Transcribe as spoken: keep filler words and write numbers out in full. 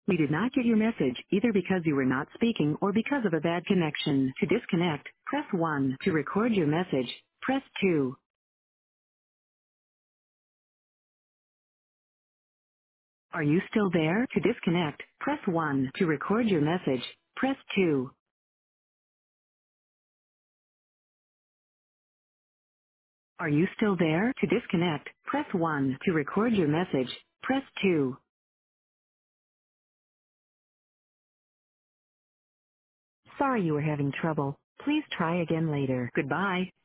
We did not get your message either because you were not speaking or because of a bad connection. To disconnect, press one. To record your message, press two. Are you still there? To disconnect, press one. To record your message, press two. Are you still there? To disconnect, press one. To record your message, press two. Sorry you were having trouble. Please try again later. Goodbye.